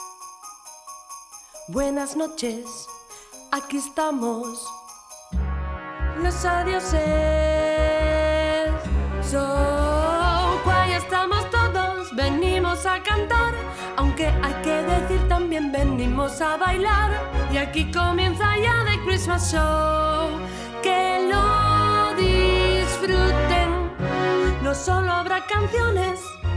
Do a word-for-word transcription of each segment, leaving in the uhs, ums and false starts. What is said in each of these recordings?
Buenas noches, aquí estamos. Los adioses. So, ahí estamos todos, venimos a cantar. Aunque hay que decir también venimos a bailar. Y aquí comienza ya The Christmas Show. Que lo disfruten. No solo habrá canciones,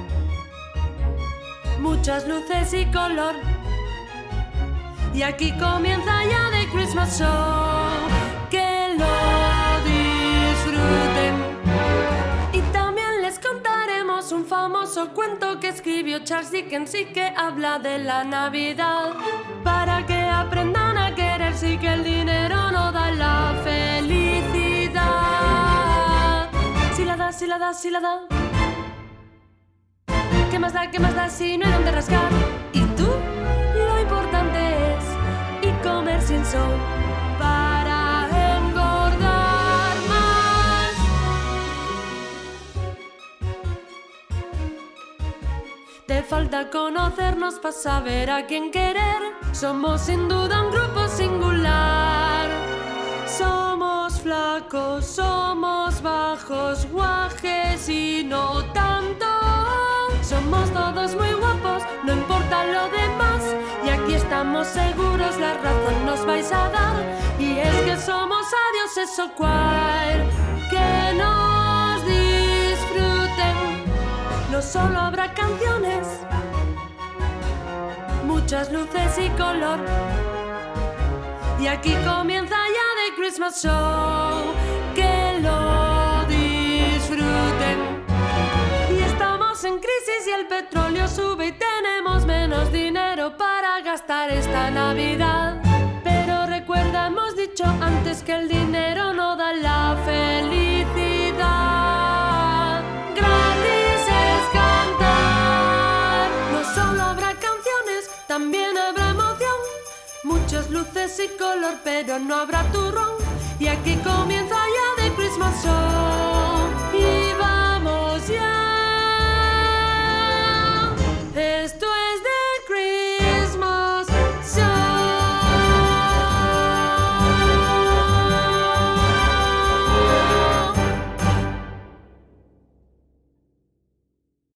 muchas luces y color. Y aquí comienza ya The Christmas Show. Que lo disfruten. Y también les contaremos un famoso cuento que escribió Charles Dickens y que habla de la Navidad. Para que aprendan a quererse y que el dinero no da la felicidad. Si la da, si la da, si la da. ¿Qué más da, qué más da si no hay donde rascar? ¿Y tú? Lo importante es y comer sin sol para engordar más. Te falta conocernos para saber a quién querer. Somos sin duda un grupo singular. Somos flacos, somos bajos, guajes y no tanto. Somos todos muy guapos, no importa lo demás. Y aquí estamos seguros, la razón nos vais a dar. Y es que somos adioses o cual. Que nos disfruten. No solo habrá canciones, muchas luces y color. Y aquí comienza ya The Christmas Show. Que lo disfruten. Y estamos en crisis y el petróleo sube y tenemos menos dinero para gastar esta Navidad. Pero recuerda, hemos dicho antes que el dinero no da la felicidad. Gratis es cantar. No solo habrá canciones, también habrá emoción. Muchas luces y color, pero no habrá turrón. Y aquí comienza ya The Christmas Show.